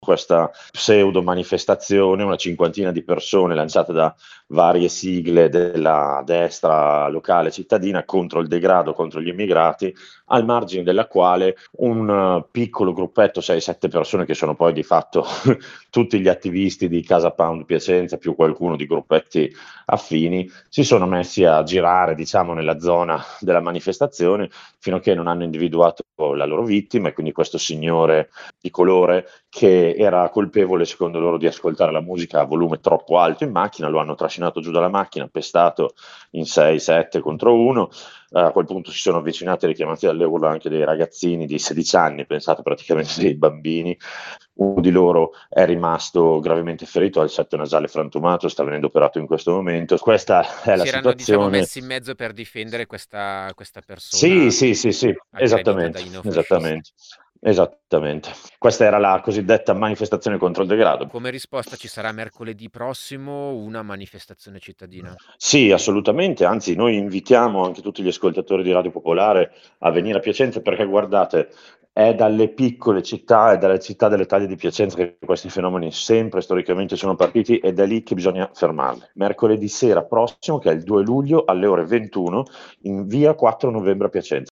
questa pseudo manifestazione, una cinquantina di persone lanciate da varie sigle della destra locale cittadina contro il degrado, contro gli immigrati, al margine della quale un piccolo gruppetto, 6-7 persone che sono poi di fatto tutti gli attivisti di Casa Pound Piacenza, più qualcuno di gruppetti affini, si sono messi a girare, diciamo, nella zona della manifestazione fino a che non hanno individuato la loro vittima, e quindi questo signore di colore che era colpevole, secondo loro, di ascoltare la musica a volume troppo alto in macchina. Lo hanno trascinato giù dalla macchina, pestato in 6-7 contro 1. A quel punto si sono avvicinati, richiamati dalle urla, anche dei ragazzini di 16 anni, pensate, praticamente dei bambini. Uno di loro è rimasto gravemente ferito, ha il setto nasale frantumato, sta venendo operato in questo momento. Questa è la Si erano, diciamo, situazione. messi in mezzo per difendere questa Sì, persona sì, sì, sì, aggredita esattamente, dai neofascisti. esattamente, esattamente. Questa era la cosiddetta manifestazione contro il degrado. Come risposta ci sarà mercoledì prossimo una manifestazione cittadina. Sì, assolutamente, anzi noi invitiamo anche tutti gli ascoltatori di Radio Popolare a venire a Piacenza, perché guardate, è dalle piccole città, è dalle città delle taglie di Piacenza che questi fenomeni sempre storicamente sono partiti, ed è lì che bisogna fermarli. Mercoledì sera prossimo, che è il 2 luglio alle ore 21, in via 4 novembre a Piacenza.